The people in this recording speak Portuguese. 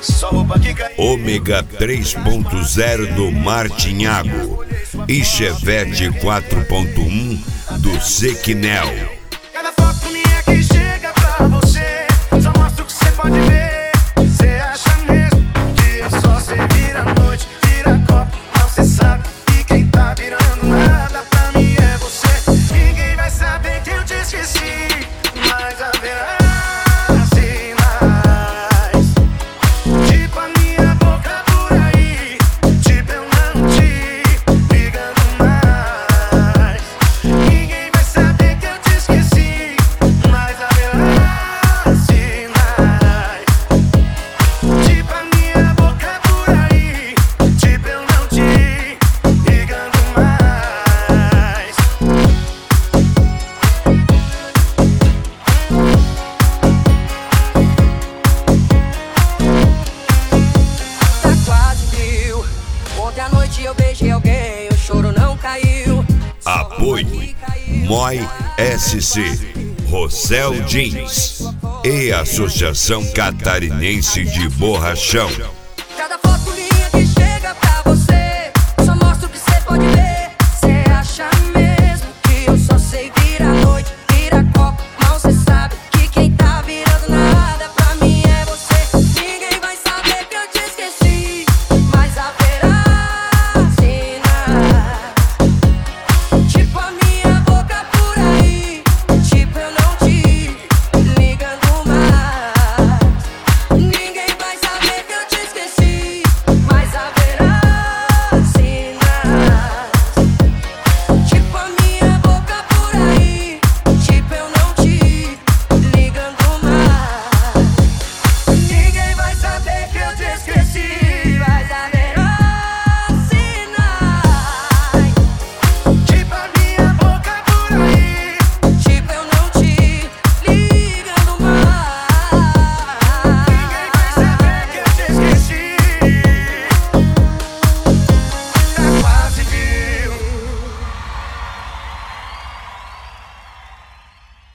Ômega 3.0 do Martinhago e Chevette 4.1 do Zequinel. Cada foto minha que chega pra você só mostra o que você pode ver. Você acha mesmo que é só você vir à noite, vira copo, mas você sabe que quem tá virando nada pra mim é você. Ninguém vai saber que eu te esqueci, mas haverá sinais, tipo a minha boca por aí, tipo eu não te ligando mais. Ninguém vai saber que eu te esqueci, mas haverá sinais, tipo a minha boca por aí, tipo eu não te ligando mais. Tá quase frio. Ontem à noite eu beijei alguém, o choro não caiu. Apoio Moi SC, Rossel Jeans e Associação Catarinense de Borrachão.